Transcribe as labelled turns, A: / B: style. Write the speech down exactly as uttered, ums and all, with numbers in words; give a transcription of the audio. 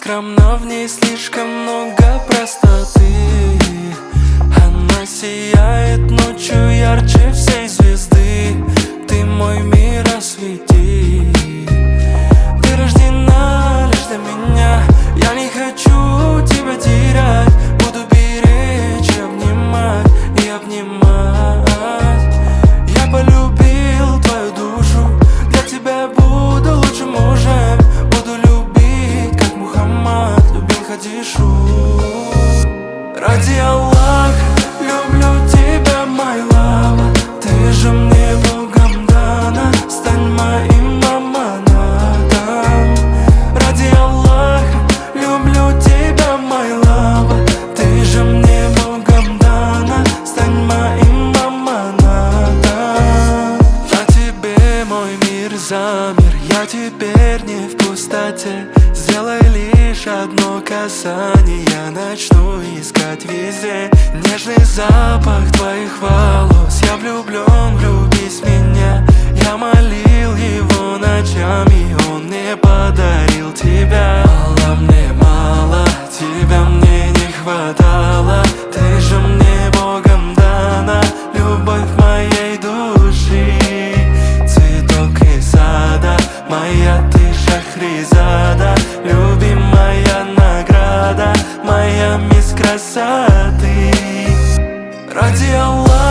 A: скромна, в ней слишком много простоты. Она сияет ночью ярче всей звезды. Ты мой мир, освети. Ты рождена лишь для меня. Я не хочу тебя терять. Буду беречь и обнимать, и обнимать. Я полюбил твою душу. Для тебя буду лучшим мужем. Буду любить, как Мухаммад любил Хадишу. Ради Аллаха люблю тебя, my love. Ты же мне Богом дана. Стань моим аманатом. Ради Аллаха люблю тебя, my love. Ты же мне Богом дана. Стань моим аманатом. На тебе мой мир замер. Я теперь не в пустоте. Сделай лишь одно касание. Я начну искать везде нежный запах твоих волос. Я влюблен, влюбись в меня. Я молил его ночами, он мне подарил тебя. Мало мне, мало, тебя мне не хватало. Ты же мне Богом дана, любовь моей души. Цветок из сада, моя ты Шахризада. Любимая награда, моя мисс красоты. Ради Аллаха